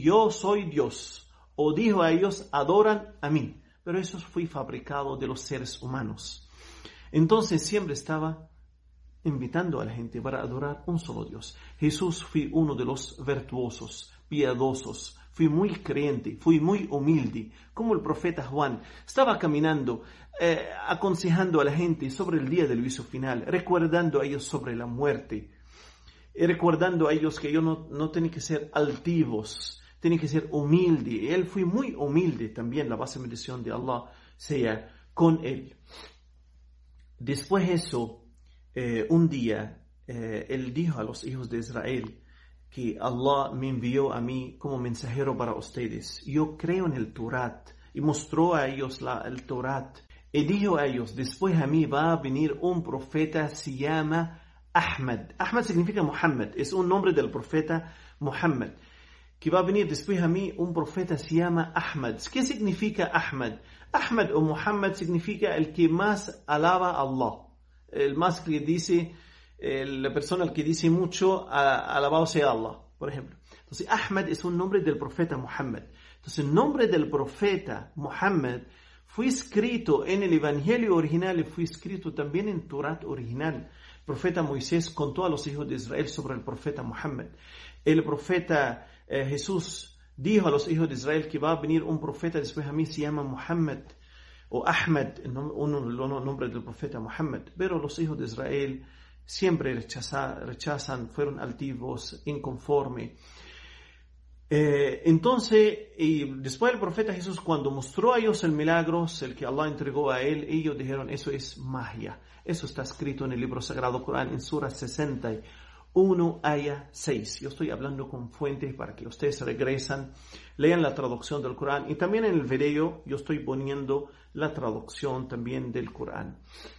yo soy Dios, o dijo a ellos, adoran a mí, pero eso fue fabricado de los seres humanos. Entonces siempre estaba invitando a la gente para adorar un solo Dios. Jesús fue uno de los virtuosos, piadosos, fui muy creyente, fui muy humilde, como el profeta Juan. Estaba caminando, aconsejando a la gente sobre el día del juicio final, recordando a ellos sobre la muerte, y recordando a ellos que ellos no tienen que ser altivos, tienen que ser humildes. Él fue muy humilde también, la base de bendición de Allah sea con él. Después de eso, un día, él dijo a los hijos de Israel que Allah me envió a mí como mensajero para ustedes. Yo creo en el Torat, y mostró a ellos el Torat. Y dijo a ellos, después a mí va a venir un profeta, se llama Ahmad. Ahmad significa Muhammad, es un nombre del profeta Muhammad. Que va a venir después a mí un profeta, se llama Ahmad. ¿Qué significa Ahmad? Ahmad o Muhammad significa el que más alaba a Allah. El más que dice, la persona que dice mucho, alabado sea Allah, por ejemplo. Entonces, Ahmad es un nombre del profeta Muhammad. Entonces, el nombre del profeta Muhammad fue escrito en el Evangelio original y fue escrito también en Torat original. El profeta Moisés contó a los hijos de Israel sobre el profeta Muhammad. El profeta Jesús dijo a los hijos de Israel que va a venir un profeta después a mí, se llama Muhammad o Ahmad, uno de los nombres del profeta Muhammad. Pero los hijos de Israel siempre rechazan, fueron altivos, inconformes. Entonces, después el profeta Jesús, cuando mostró a ellos el milagro, el que Allah entregó a él, ellos dijeron, eso es magia. Eso está escrito en el libro sagrado Corán, en Sura 61, Aya 6. Yo estoy hablando con fuentes para que ustedes regresan, lean la traducción del Corán. Y también en el video yo estoy poniendo la traducción también del Corán.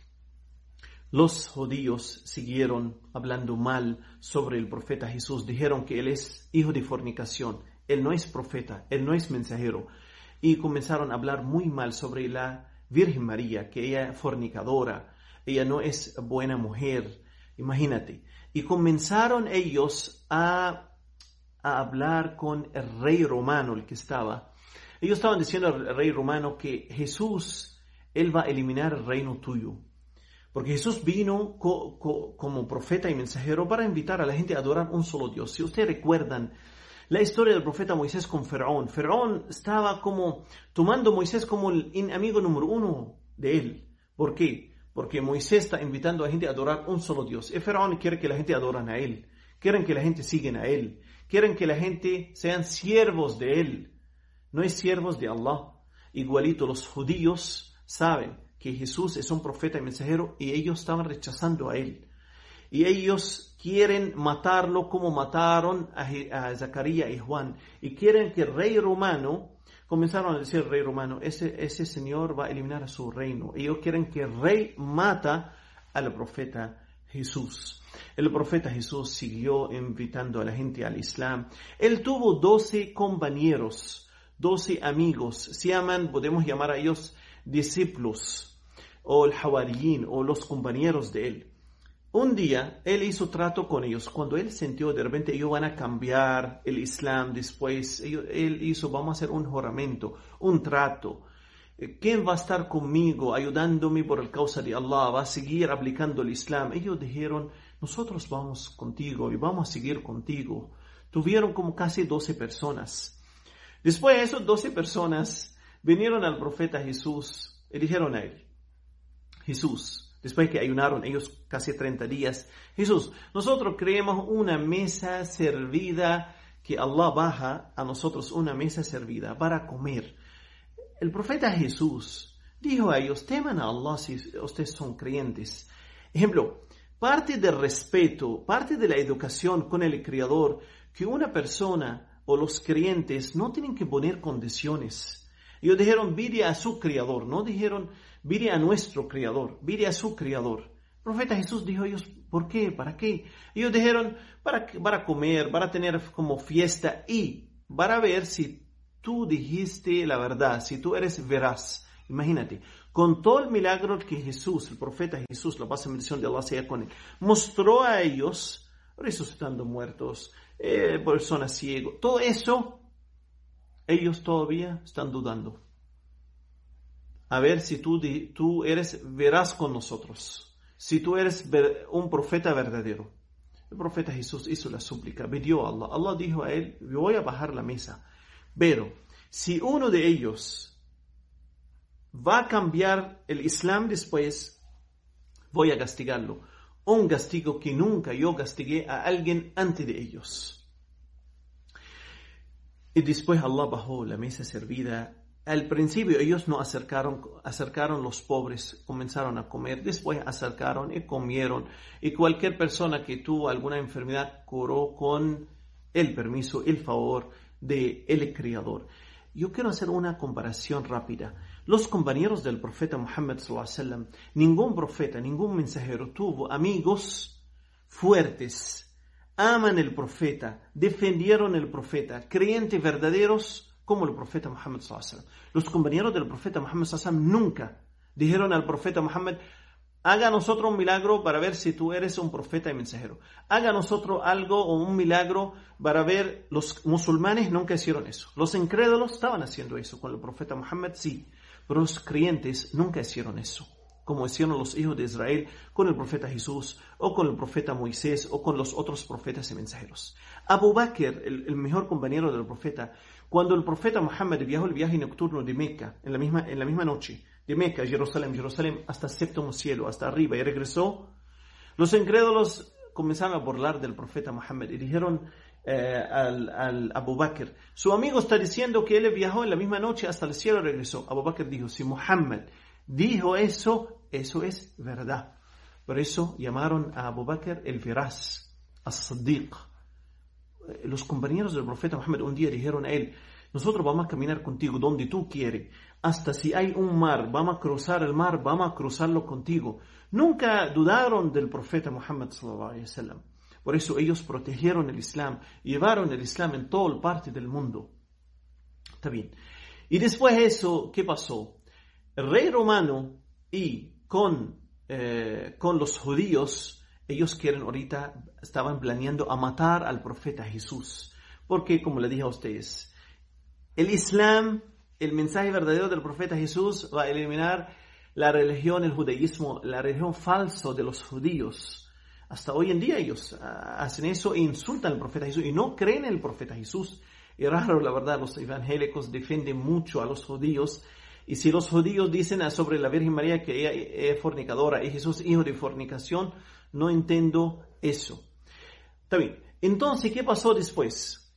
Los judíos siguieron hablando mal sobre el profeta Jesús. Dijeron que él es hijo de fornicación. Él no es profeta, él no es mensajero. Y comenzaron a hablar muy mal sobre la Virgen María, que ella es fornicadora, ella no es buena mujer. Imagínate. Y comenzaron ellos a hablar con el rey romano, el que estaba. Ellos estaban diciendo al rey romano que Jesús, él va a eliminar el reino tuyo. Porque Jesús vino como profeta y mensajero para invitar a la gente a adorar un solo Dios. Si ustedes recuerdan la historia del profeta Moisés con Faraón, Faraón estaba como tomando a Moisés como el amigo número uno de él. ¿Por qué? Porque Moisés está invitando a la gente a adorar un solo Dios. Y Faraón quiere que la gente adoren a él. Quieren que la gente siga a él. Quieren que la gente sean siervos de él. No es siervos de Allah. Igualito los judíos saben que Jesús es un profeta y mensajero y ellos estaban rechazando a él. Y ellos quieren matarlo como mataron a Zacarías y Juan. Y quieren que el rey romano, comenzaron a decir el rey romano, ese señor va a eliminar a su reino. Ellos quieren que el rey mata al profeta Jesús. El profeta Jesús siguió invitando a la gente al Islam. Él tuvo 12 compañeros, 12 amigos. Se llaman, podemos llamar a ellos discípulos, o el Hawariyin, o los compañeros de él. Un día, él hizo trato con ellos. Cuando él sintió de repente ellos van a cambiar el Islam después, él hizo, vamos a hacer un juramento, un trato. ¿Quién va a estar conmigo, ayudándome por el causa de Allah? ¿Va a seguir aplicando el Islam? Ellos dijeron, nosotros vamos contigo y vamos a seguir contigo. Tuvieron como casi 12 personas. Después de esos 12 personas, vinieron al profeta Jesús y dijeron a él, Jesús, después que ayunaron ellos casi 30 días, Jesús, nosotros creemos una mesa servida, que Allah baja a nosotros una mesa servida para comer. El profeta Jesús dijo a ellos, teman a Allah si ustedes son creyentes. Ejemplo, parte del respeto, parte de la educación con el Creador, que una persona o los creyentes no tienen que poner condiciones. Ellos dijeron, vire a su Creador, no dijeron, vire a nuestro Creador, vire a su Creador. El profeta Jesús dijo a ellos, ¿por qué? ¿Para qué? Ellos dijeron, para comer, para tener como fiesta y para ver si tú dijiste la verdad, si tú eres veraz. Imagínate, con todo el milagro que Jesús, el profeta Jesús, la paz y bendición de Allah sea con él, mostró a ellos, resucitando muertos, personas ciegas, todo eso, ellos todavía están dudando. A ver si tú eres veraz con nosotros, si tú eres un profeta verdadero. El profeta Jesús hizo la súplica, pidió a Allah. Allah dijo a él, voy a bajar la mesa, pero si uno de ellos va a cambiar el Islam después, voy a castigarlo. Un castigo que nunca yo castigué a alguien antes de ellos. Y después Allah bajó la mesa servida. Al principio ellos no acercaron los pobres, comenzaron a comer, después acercaron y comieron. Y cualquier persona que tuvo alguna enfermedad curó con el permiso, el favor del Creador. Yo quiero hacer una comparación rápida. Los compañeros del profeta Muhammad ﷺ, ningún profeta, ningún mensajero tuvo amigos fuertes, aman el profeta, defendieron el profeta, creyentes verdaderos como el profeta Muhammad ﷺ. Los compañeros del profeta Muhammad ﷺ nunca dijeron al profeta Muhammad, haga nosotros un milagro para ver si tú eres un profeta y mensajero. Haga nosotros algo o un milagro para ver. Los musulmanes nunca hicieron eso. Los incrédulos estaban haciendo eso con el profeta Muhammad, sí. Pero los creyentes nunca hicieron eso, como hicieron los hijos de Israel con el profeta Jesús, o con el profeta Moisés, o con los otros profetas y mensajeros. Abu Bakr, el mejor compañero del profeta, cuando el profeta Muhammad viajó el viaje nocturno de Meca, en la misma noche, de Meca a Jerusalén, hasta el séptimo cielo, hasta arriba, y regresó, los incrédulos comenzaron a burlar del profeta Muhammad y dijeron al Abu Bakr, su amigo está diciendo que él viajó en la misma noche hasta el cielo y regresó. Abu Bakr dijo, si Muhammad dijo eso es verdad. Por eso llamaron a Abu Bakr el veraz, as-Siddiq. Los compañeros del profeta Muhammad un día dijeron a él, nosotros vamos a caminar contigo donde tú quieres, hasta si hay un mar, vamos a cruzar el mar, vamos a cruzarlo contigo. Nunca dudaron del profeta Muhammad sallallahu alaihi wasallam. Por eso ellos protegieron el Islam, llevaron el Islam en toda parte del mundo. Está bien. Y después de eso, ¿qué pasó? El rey romano y con los judíos, ellos estaban planeando a matar al profeta Jesús. Porque, como le dije a ustedes, el Islam, el mensaje verdadero del profeta Jesús va a eliminar la religión, el judaísmo, la religión falsa de los judíos. Hasta hoy en día ellos hacen eso e insultan al profeta Jesús y no creen en el profeta Jesús. Y raro, la verdad, los evangélicos defienden mucho a los judíos. Y si los judíos dicen sobre la Virgen María que ella es fornicadora y Jesús hijo de fornicación, no entiendo eso. Está bien. Entonces, ¿qué pasó después?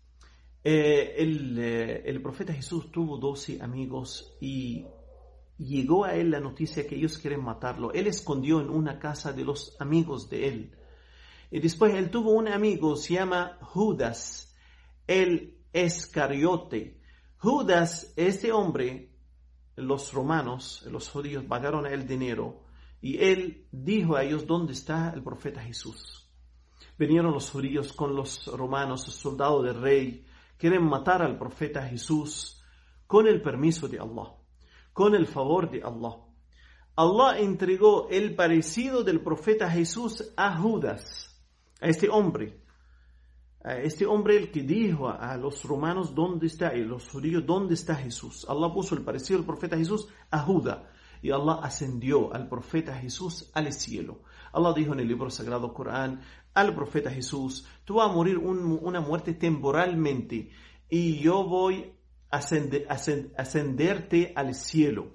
El profeta Jesús tuvo 12 amigos y llegó a él la noticia que ellos quieren matarlo. Él escondió en una casa de los amigos de él. Y después él tuvo un amigo, se llama Judas, el Iscariote. Judas, este hombre, los romanos, los judíos, pagaron a él dinero. Y él dijo a ellos, ¿dónde está el profeta Jesús? Vinieron los judíos con los romanos, los soldados del rey, quieren matar al profeta Jesús con el permiso de Allah, con el favor de Allah. Allah entregó el parecido del profeta Jesús a Judas, a este hombre el que dijo a los romanos dónde está, y los judíos dónde está Jesús. Allah puso el parecido del profeta Jesús a Judas, y Allah ascendió al profeta Jesús al cielo. Allah dijo en el libro sagrado Corán al profeta Jesús, tú vas a morir una muerte temporalmente, y yo voy a ascenderte al cielo.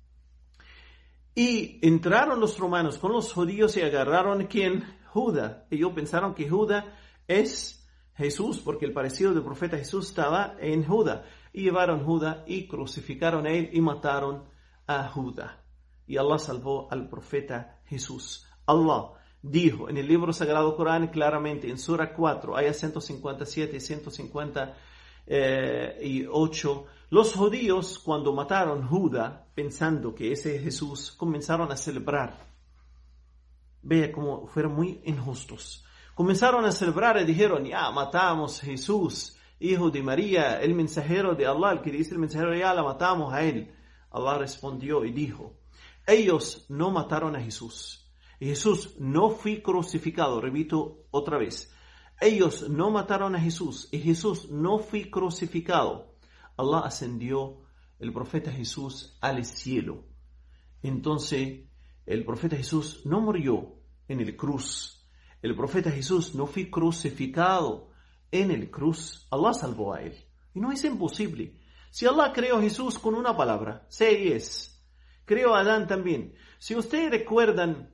Y entraron los romanos con los judíos y agarraron ¿quién? Judas. Ellos pensaron que Judas es Jesús, porque el parecido del profeta Jesús estaba en Judas. Y llevaron Judas y crucificaron a él y mataron a Judas. Y Allah salvó al profeta Jesús. Allah dijo en el libro sagrado Corán claramente, en Sura 4, ayat 157 y 158, los judíos cuando mataron a Judas, pensando que ese es Jesús, comenzaron a celebrar. Vea cómo fueron muy injustos. Comenzaron a celebrar y dijeron, ya matamos a Jesús, hijo de María, el mensajero de Allah, el que dice el mensajero, ya la matamos a él. Allah respondió y dijo, ellos no mataron a Jesús. Jesús no fue crucificado, repito otra vez. Ellos no mataron a Jesús y Jesús no fue crucificado. Allah ascendió el profeta Jesús al cielo. Entonces, el profeta Jesús no murió en el cruz. El profeta Jesús no fue crucificado en el cruz. Allah salvó a él. Y no es imposible. Si Allah creó a Jesús con una palabra, sé y es. Creó a Adán también. Si ustedes recuerdan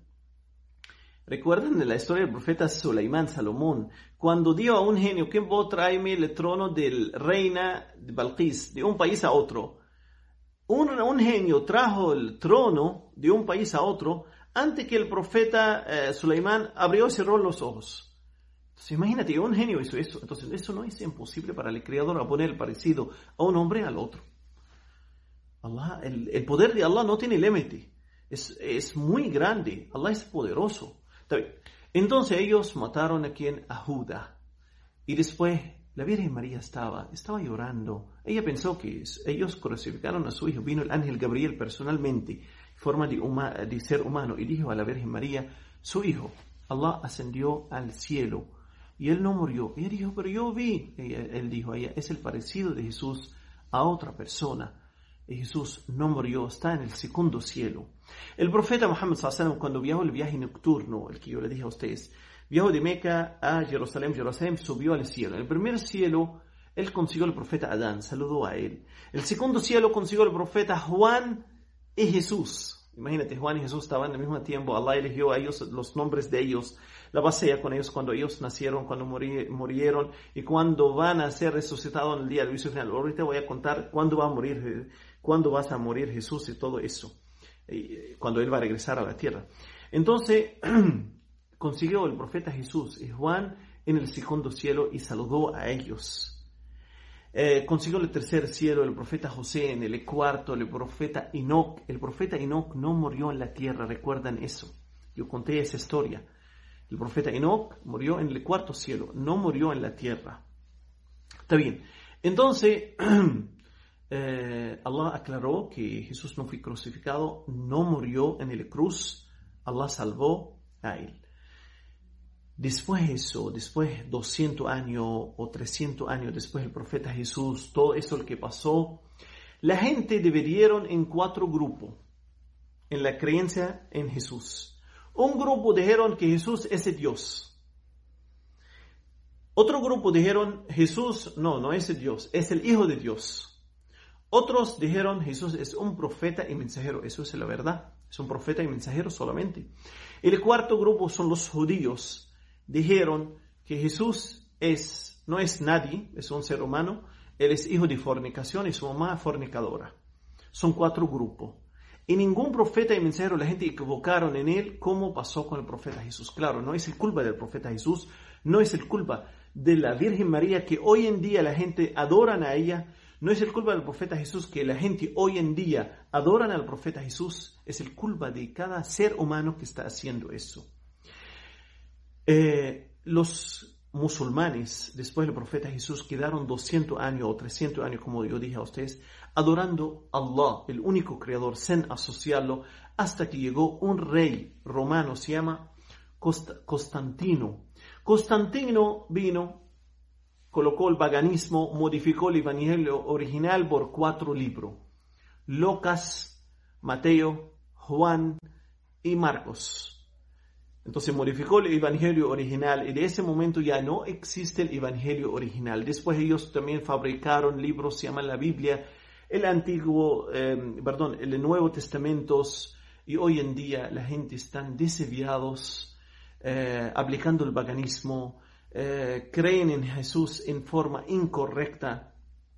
de la historia del profeta Suleimán, Salomón, cuando dijo a un genio que vos tráeme el trono del reina de Balqis, de un país a otro. Un genio trajo el trono de un país a otro antes que el profeta Suleimán abrió y cerró los ojos. Entonces imagínate, un genio hizo eso. Entonces eso no es imposible para el Creador a poner el parecido a un hombre al otro. Allah, el poder de Allah no tiene límite. Es muy grande. Allah es poderoso. Entonces ellos mataron a Judá. Y después la Virgen María estaba llorando. Ella pensó que ellos crucificaron a su hijo. Vino el ángel Gabriel personalmente, en forma de ser humano, y dijo a la Virgen María, su hijo, Allah ascendió al cielo y él no murió. Ella dijo, pero yo vi. Él dijo a ella, es el parecido de Jesús a otra persona. Y Jesús no murió, está en el segundo cielo. El profeta Muhammad sallallahu alaihi wasallam, cuando viajó el viaje nocturno, el que yo le dije a ustedes, viajó de Meca a Jerusalén, subió al cielo. En el primer cielo, él consiguió al profeta Adán, saludó a él. El segundo cielo consiguió al profeta Juan y Jesús. Imagínate, Juan y Jesús estaban al mismo tiempo. Allah eligió a ellos los nombres de ellos, la pasea con ellos cuando ellos nacieron, cuando murieron y cuando van a ser resucitados en el día del juicio final. Ahorita voy a contar cuándo vas a morir Jesús y todo eso, cuando Él va a regresar a la tierra. Entonces, consiguió el profeta Jesús y Juan en el segundo cielo y saludó a ellos. Consiguió el tercer cielo el profeta José, en el cuarto el profeta Enoc. El profeta Enoc no murió en la tierra, recuerdan eso. Yo conté esa historia. El profeta Enoc murió en el cuarto cielo, no murió en la tierra. Está bien. Entonces, Allah aclaró que Jesús no fue crucificado, no murió en el cruz. Allah salvó a él. Después de eso, después 200 años o 300 años después del profeta Jesús, todo eso lo que pasó, la gente dividieron en 4 grupos en la creencia en Jesús. Un grupo dijeron que Jesús es el Dios. Otro grupo dijeron Jesús no es el Dios, es el Hijo de Dios. Otros dijeron Jesús es un profeta y mensajero. Eso es la verdad, es un profeta y mensajero solamente. El cuarto grupo son los judíos. Dijeron que Jesús no es nadie, es un ser humano, él es hijo de fornicación y su mamá fornicadora. Son 4 grupos. Y ningún profeta y mensajero, la gente equivocaron en él, como pasó con el profeta Jesús. Claro, no es el culpa del profeta Jesús, no es el culpa de la Virgen María, que hoy en día la gente adoran a ella, no es el culpa del profeta Jesús, que la gente hoy en día adoran al profeta Jesús, es el culpa de cada ser humano que está haciendo eso. Los musulmanes, después del profeta Jesús, quedaron 200 años o 300 años, como yo dije a ustedes, adorando a Allah, el único creador, sin asociarlo, hasta que llegó un rey romano, se llama Constantino. Constantino vino, colocó el paganismo, modificó el evangelio original por 4 libros: Lucas, Mateo, Juan y Marcos. Entonces modificó el evangelio original y de ese momento ya no existe el evangelio original. Después ellos también fabricaron libros, se llaman la Biblia, el Nuevo Testamento, y hoy en día la gente está desviados, aplicando el paganismo, creen en Jesús en forma incorrecta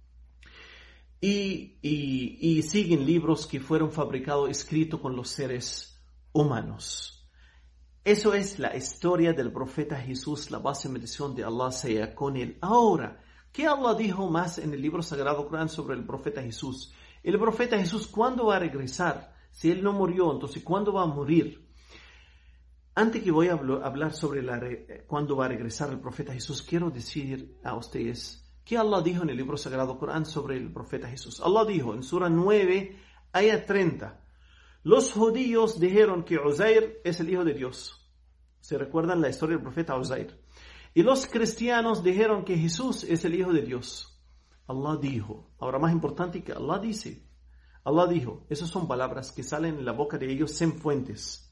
y siguen libros que fueron fabricados, escritos con los seres humanos. Eso es la historia del profeta Jesús, la base y bendición de Allah sea con él. Ahora, ¿qué Allah dijo más en el libro sagrado Corán sobre el profeta Jesús? El profeta Jesús, ¿cuándo va a regresar? Si él no murió, entonces ¿cuándo va a morir? Antes que voy a hablar sobre cuándo va a regresar el profeta Jesús, quiero decir a ustedes qué Allah dijo en el libro sagrado Corán sobre el profeta Jesús. Allah dijo en Sura 9, ayat 30. Los judíos dijeron que Uzair es el hijo de Dios. ¿Se recuerdan la historia del profeta Uzair? Y los cristianos dijeron que Jesús es el hijo de Dios. Allah dijo. Ahora, más importante que Allah dice. Allah dijo. Esas son palabras que salen en la boca de ellos sin fuentes.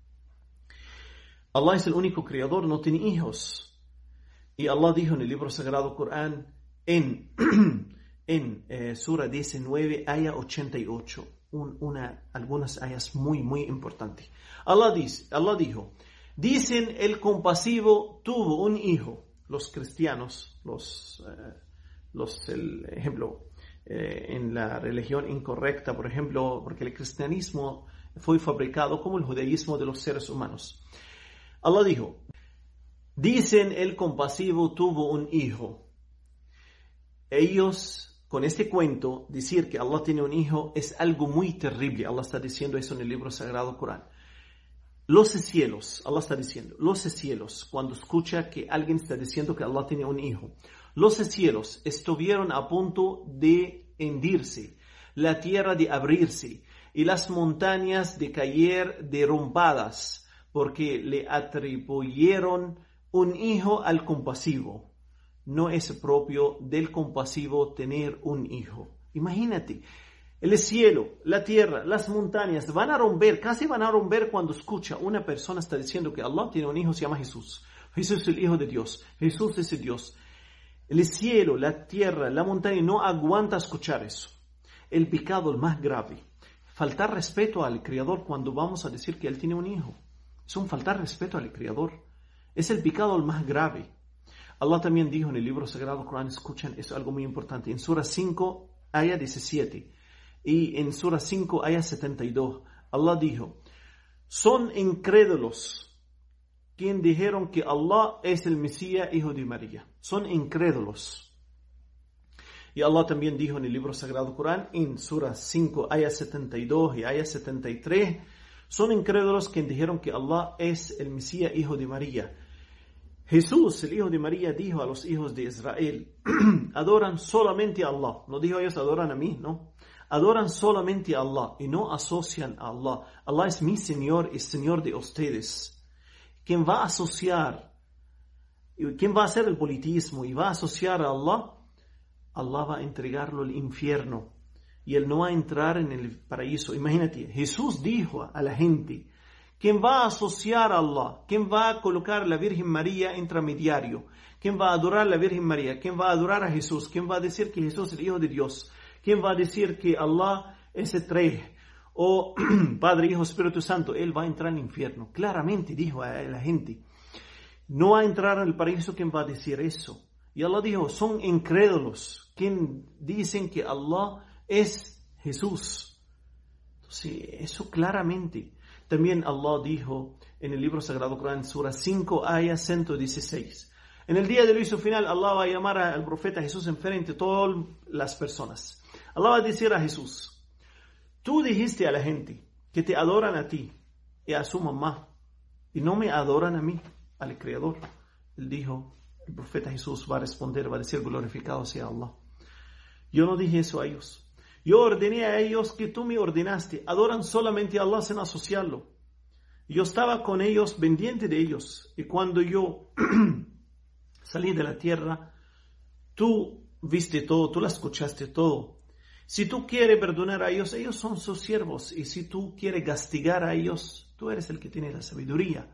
Allah es el único creador, no tiene hijos. Y Allah dijo en el libro sagrado Corán, en Sura 19, aya 88, algunas ayas muy, muy importantes. Allah dijo, dicen el compasivo tuvo un hijo. Los cristianos, el ejemplo, en la religión incorrecta, por ejemplo, porque el cristianismo fue fabricado como el judaísmo de los seres humanos. Allah dijo, dicen el compasivo tuvo un hijo. Ellos, con este cuento, decir que Allah tiene un hijo es algo muy terrible. Allah está diciendo eso en el libro sagrado Corán. Los cielos, Allah está diciendo, los cielos, cuando escucha que alguien está diciendo que Allah tiene un hijo, los cielos estuvieron a punto de hundirse, la tierra de abrirse y las montañas de caer derrumbadas, porque le atribuyeron un hijo al compasivo. No es propio del compasivo tener un hijo. Imagínate. El cielo, la tierra, las montañas van a romper, casi van a romper cuando escucha una persona está diciendo que Allah tiene un hijo, se llama Jesús. Jesús es el Hijo de Dios. Jesús es el Dios. El cielo, la tierra, la montaña no aguanta escuchar eso. El pecado el más grave. Faltar respeto al Creador cuando vamos a decir que Él tiene un hijo. Es un faltar respeto al Creador. Es el pecado el más grave. Allah también dijo en el libro sagrado Corán, escuchen, es algo muy importante. En Sura 5, aya 17. Y en Sura 5, aya 72, Allah dijo, son incrédulos quienes dijeron que Allah es el Mesías, hijo de María. Son incrédulos. Y Allah también dijo en el libro sagrado Corán, en Sura 5, aya 72 y aya 73, son incrédulos quienes dijeron que Allah es el Mesías, hijo de María. Jesús, el hijo de María, dijo a los hijos de Israel, adoran solamente a Allah. No dijo ellos adoran a mí, no. Adoran solamente a Allah y no asocian a Allah. Allah es mi Señor y Señor de ustedes. Quien va a asociar, quien va a hacer el politismo y va a asociar a Allah, Allah va a entregarlo al infierno y él no va a entrar en el paraíso. Imagínate, Jesús dijo a la gente, quien va a asociar a Allah, quien va a colocar a la Virgen María intermediario, quien va a adorar a la Virgen María, quien va a adorar a Jesús, quien va a decir que Jesús es el Hijo de Dios, ¿quién va a decir que Allah es el tres? O Padre, Hijo, Espíritu Santo, él va a entrar al infierno. Claramente dijo a la gente, no va a entrar al paraíso quien va a decir eso. Y Allah dijo, son incrédulos quien dicen que Allah es Jesús. Entonces, eso claramente. También Allah dijo en el libro sagrado Corán, Sura 5, aya 116. En el día del juicio final, Allah va a llamar al profeta Jesús enfrente de todas las personas. Allah va a decir a Jesús, tú dijiste a la gente que te adoran a ti y a su mamá y no me adoran a mí, al Creador. Él dijo, el profeta Jesús va a responder, va a decir, glorificado sea Allah. Yo no dije eso a ellos. Yo ordené a ellos que tú me ordenaste. Adoran solamente a Allah sin asociarlo. Yo estaba con ellos, pendiente de ellos. Y cuando yo salí de la tierra, tú viste todo, tú la escuchaste todo. Si tú quieres perdonar a ellos, ellos son sus siervos. Y si tú quieres castigar a ellos, tú eres el que tiene la sabiduría.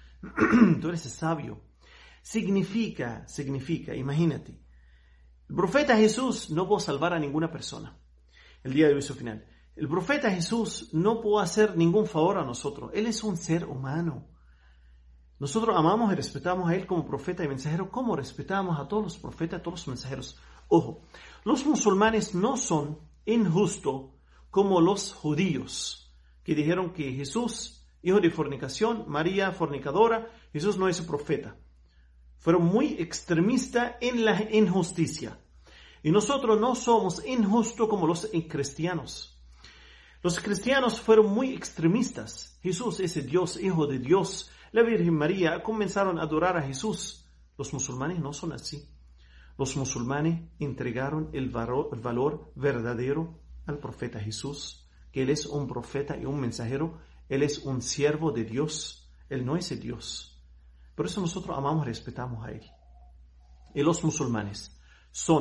Tú eres el sabio. Significa, imagínate. El profeta Jesús no puede salvar a ninguna persona el día del juicio final. El profeta Jesús no puede hacer ningún favor a nosotros. Él es un ser humano. Nosotros amamos y respetamos a Él como profeta y mensajero, como respetamos a todos los profetas, a todos los mensajeros. Ojo, los musulmanes no son injustos como los judíos, que dijeron que Jesús, hijo de fornicación, María, fornicadora, Jesús no es profeta. Fueron muy extremistas en la injusticia. Y nosotros no somos injustos como los cristianos. Los cristianos fueron muy extremistas. Jesús es el Dios, hijo de Dios. La Virgen María comenzaron a adorar a Jesús. Los musulmanes no son así. Los musulmanes entregaron el valor verdadero al profeta Jesús, que Él es un profeta y un mensajero. Él es un siervo de Dios. Él no es el Dios. Por eso nosotros amamos y respetamos a Él. Y los musulmanes son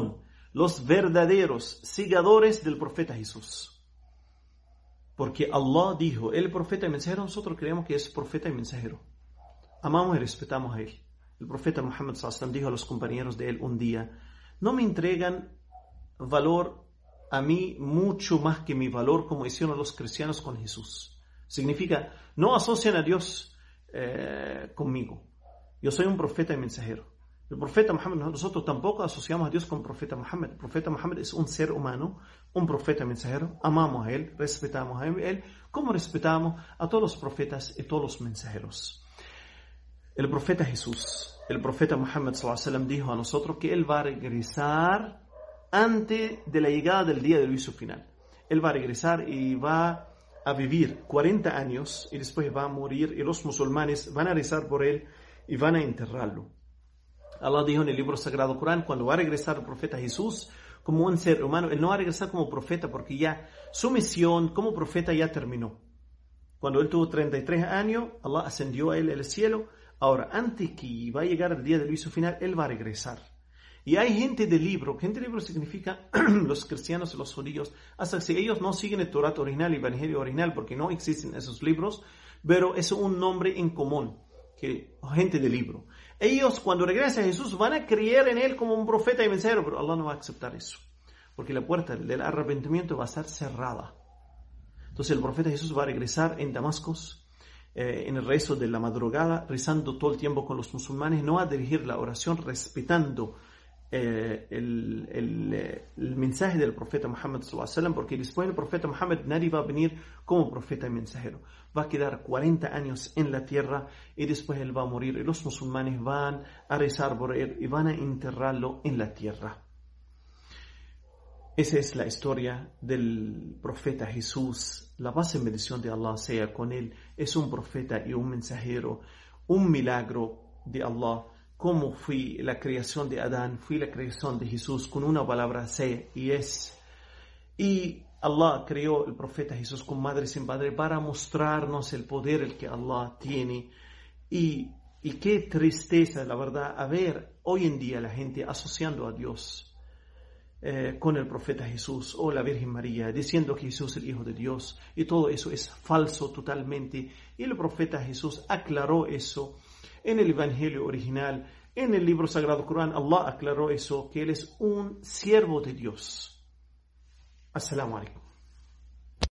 los verdaderos seguidores del profeta Jesús. Porque Allah dijo, el profeta y mensajero, nosotros creemos que es profeta y mensajero. Amamos y respetamos a él. El profeta Muhammad sallallahu alaihi wasallam dijo a los compañeros de él un día, no me entregan valor a mí mucho más que mi valor como hicieron los cristianos con Jesús. Significa, no asocian a Dios conmigo. Yo soy un profeta y mensajero. El profeta Muhammad, nosotros tampoco asociamos a Dios con el profeta Muhammad. El profeta Muhammad es un ser humano, un profeta y mensajero. Amamos a él, respetamos a él, como respetamos a todos los profetas y todos los mensajeros. El profeta Jesús, el profeta Muhammad sallallahu alaihi wasallam dijo a nosotros que él va a regresar antes de la llegada del día del juicio final. Él va a regresar y va a vivir 40 años y después va a morir y los musulmanes van a rezar por él y van a enterrarlo. Allah dijo en el libro sagrado Corán, cuando va a regresar el profeta Jesús como un ser humano, él no va a regresar como profeta porque ya su misión como profeta ya terminó. Cuando él tuvo 33 años, Allah ascendió a él al cielo. Ahora, antes que va a llegar el día del juicio final, él va a regresar. Y hay gente de libro significa los cristianos y los judíos, hasta si ellos no siguen el Torah original, el Evangelio original, porque no existen esos libros, pero es un nombre en común, que gente de libro. Ellos cuando regresen a Jesús van a creer en él como un profeta y mensajero, pero Allah no va a aceptar eso, porque la puerta del arrepentimiento va a estar cerrada. Entonces el profeta Jesús va a regresar en Damasco, en el rezo de la madrugada, rezando todo el tiempo con los musulmanes, no va a dirigir la oración respetando el mensaje del profeta Muhammad sallallahu alaihi wasallam, porque después del profeta Muhammad nadie va a venir como profeta y mensajero. Va a quedar 40 años en la tierra y después él va a morir y los musulmanes van a rezar por él y van a enterrarlo en la tierra. Esa es la historia del profeta Jesús. La paz y bendición de Allah sea con él. Es un profeta y un mensajero, un milagro de Allah. Como fue la creación de Adán, fue la creación de Jesús con una palabra sé y es. Y Allah creó el profeta Jesús con madre sin padre para mostrarnos el poder el que Allah tiene. Y qué tristeza, la verdad, a ver hoy en día la gente asociando a Dios con el profeta Jesús o la Virgen María, diciendo que Jesús es el Hijo de Dios, y todo eso es falso totalmente. Y el profeta Jesús aclaró eso en el Evangelio original, en el libro sagrado Corán. Allah aclaró eso, que él es un siervo de Dios. Assalamu alaikum.